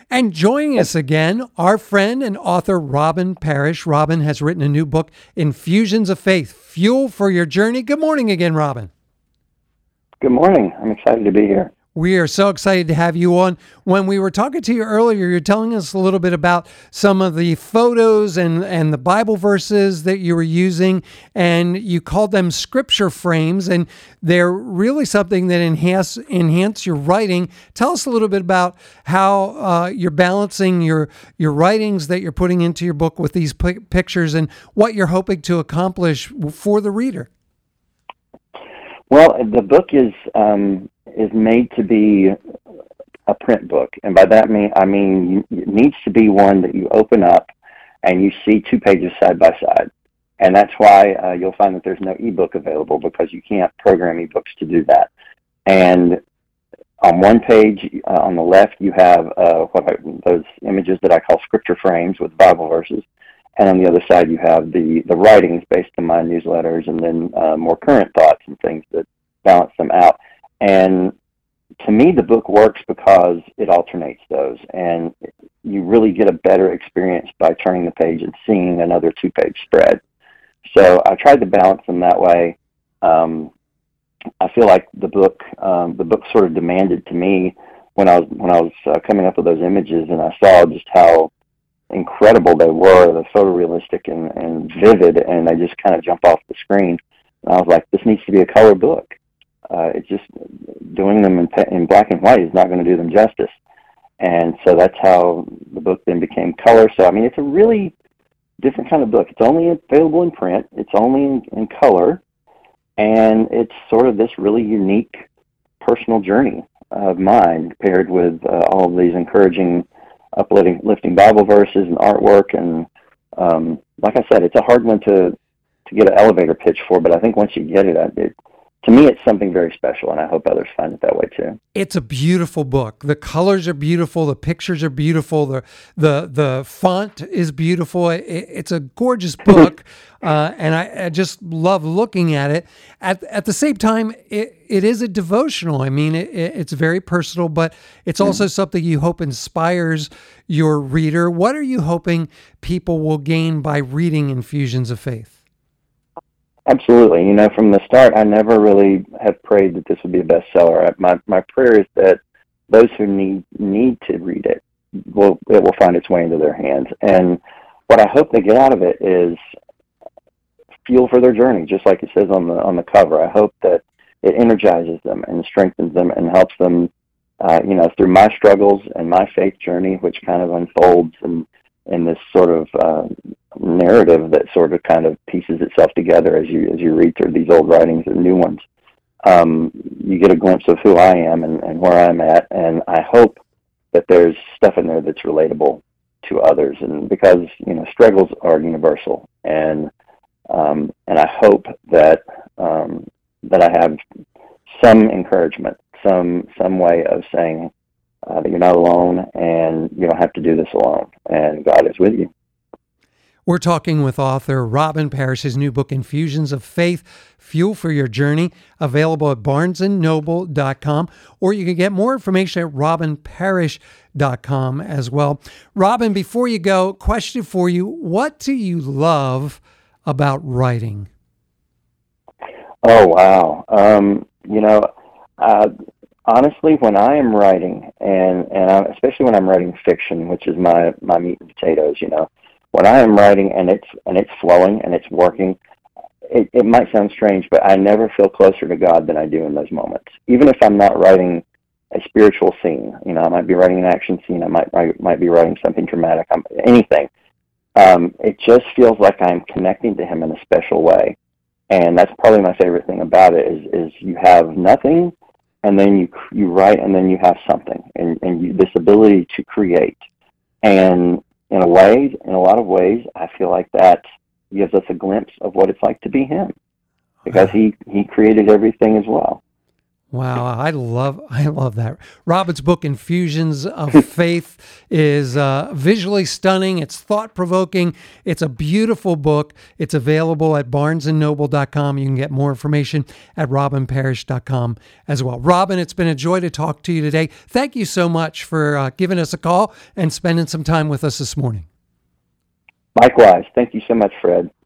And joining us again, our friend and author Robin Parrish. Robin has written a new book, Infusions of Faith, Fuel for Your Journey. Good morning again, Robin. Good morning. I'm excited to be here. We are so excited to have you on. When we were talking to you earlier, you're telling us a little bit about some of the photos and the Bible verses that you were using, and you called them scripture frames, and they're really something that enhance your writing. Tell us a little bit about how you're balancing your writings that you're putting into your book with these pictures and what you're hoping to accomplish for the reader. Well, the book is made to be a print book, and by that I mean it needs to be one that you open up and you see two pages side by side, and that's why you'll find that there's no ebook available, because you can't program ebooks to do that. And on one page, on the left, you have those images that I call scripture frames with Bible verses. And on the other side, you have the writings based on my newsletters, and then more current thoughts and things that balance them out. And to me, the book works because it alternates those, and you really get a better experience by turning the page and seeing another two-page spread. So I tried to balance them that way. I feel like the book sort of demanded to me when I was coming up with those images, and I saw just how incredible they were, the photorealistic and vivid, and they just kind of jump off the screen. And I was like, this needs to be a color book. It's just doing them in black and white is not going to do them justice. And so that's how the book then became color. So, I mean, it's a really different kind of book. It's only available in print. It's only in color. And it's sort of this really unique personal journey of mine, paired with all of these encouraging, uplifting Bible verses and artwork. And like I said, it's a hard one to get an elevator pitch for, but I think once you get it, to me, it's something very special, and I hope others find it that way too. It's a beautiful book. The colors are beautiful. The pictures are beautiful. The font is beautiful. It's a gorgeous book, and I just love looking at it. At the same time, it is a devotional. I mean, it's very personal, but it's also something you hope inspires your reader. What are you hoping people will gain by reading Infusions of Faith? Absolutely. You know, from the start, I never really have prayed that this would be a bestseller. My prayer is that those who need to read it will find its way into their hands. And what I hope they get out of it is fuel for their journey, just like it says on the cover. I hope that it energizes them and strengthens them and helps them, through my struggles and my faith journey, which kind of unfolds in this sort of narrative that sort of kind of pieces itself together as you read through these old writings and new ones. You get a glimpse of who I am and where I'm at, and I hope that there's stuff in there that's relatable to others, and because struggles are universal, and I hope that I have some encouragement, some way of saying that you're not alone and you don't have to do this alone, and God is with you. We're talking with author Robin Parrish. His new book, Infusions of Faith, Fuel for Your Journey, available at barnesandnoble.com, or you can get more information at robinparrish.com as well. Robin, before you go, question for you. What do you love about writing? Oh, wow. Honestly, when I am writing, and especially when I'm writing fiction, which is my meat and potatoes, when I am writing and it's flowing and it's working, it might sound strange, but I never feel closer to God than I do in those moments. Even if I'm not writing a spiritual scene, I might be writing an action scene, I might be writing something dramatic, anything. It just feels like I'm connecting to Him in a special way, and that's probably my favorite thing about it. Is you have nothing, and then you write, and then you have something, and this ability to create, and in a lot of ways, I feel like that gives us a glimpse of what it's like to be Him, because He created everything as well. Wow, I love that. Robin's book, Infusions of Faith, is visually stunning. It's thought-provoking. It's a beautiful book. It's available at barnesandnoble.com. You can get more information at robinparish.com as well. Robin, it's been a joy to talk to you today. Thank you so much for giving us a call and spending some time with us this morning. Likewise. Thank you so much, Fred.